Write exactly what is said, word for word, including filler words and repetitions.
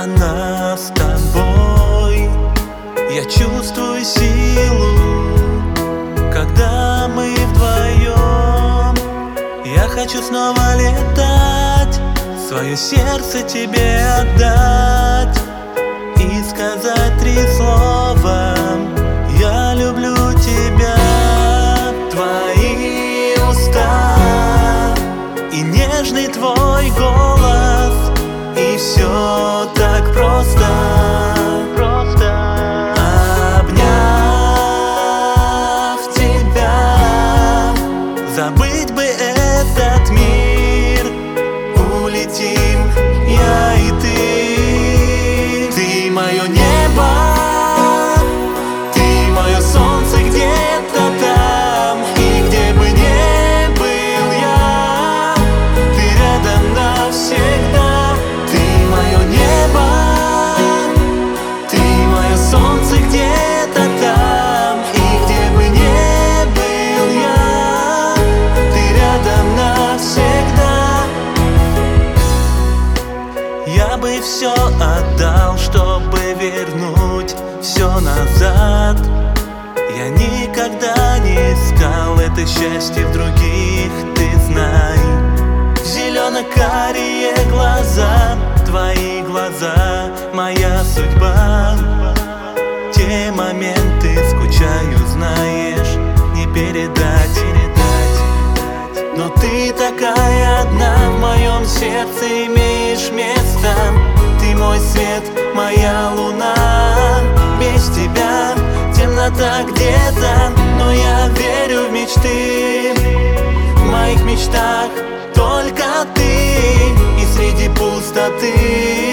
она с тобой. Я чувствую силу, когда мы вдвоем. Я хочу снова летать, свое сердце тебе отдать и сказать три слова: я люблю тебя. Твои уста и нежный твой голос, и все так просто. Просто обняв тебя, забыть бы этот мир, улетим я и ты. Ты мое небо, ты мое солнце где-то там, и где бы не был я, ты рядом навсегда. Ты мое небо, ты мое солнце где-то там, и где бы не был я, ты рядом навсегда. Я бы все отдал, чтобы вернуть все назад. Я никогда не искал это счастье в других, ты знай. Зелено-карие глаза, твои глаза, моя судьба. Те моменты скучаю, знаешь, не передать, передать. Но ты такая одна в моем сердце, имеешь место. Ты мой свет, моя луна. Без тебя темнота где-то, но я верю в мечты. В моих мечтах только ты, и среди пустоты